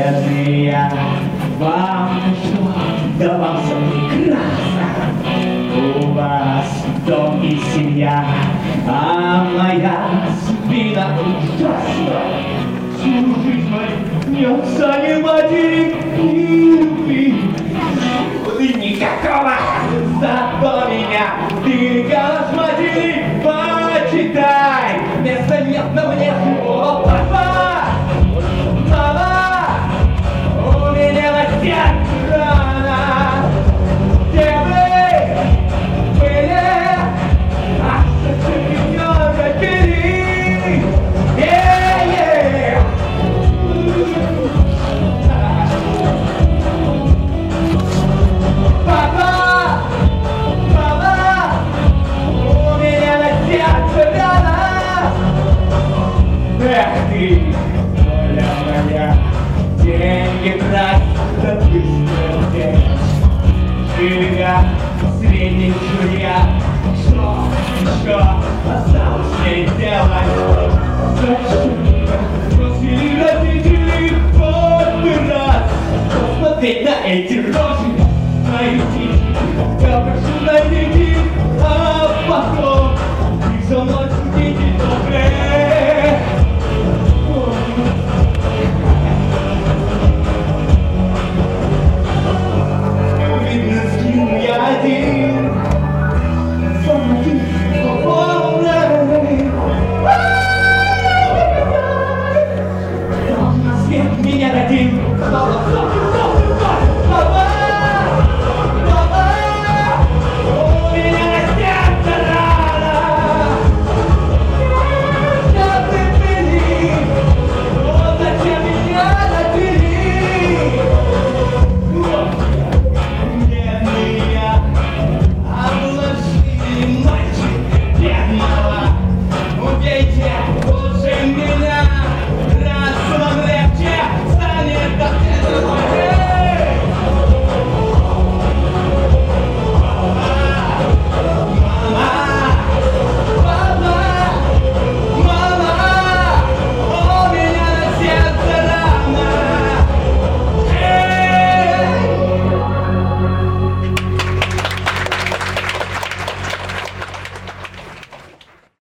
бедный я, вам что, да вам все прекрасно. У вас дом и семья, а моя спина ужасна. Всю жизнь мою нет сани матери и любви. И никакого зато меня ты голос матери почитай. Места нет, но мне о, папа, мама, у меня на сердце рана. Где вы были? А что ты меня забери? Папа, мама, у меня на сердце рана. Эх ты, воля моя, деньги тратят быстро здесь. Жилья, средних жилья, что еще осталось мне делать? Зачем просили родителей хоть раз посмотреть на эти рожи, мои птички? Я прошу найти, а потом их со мной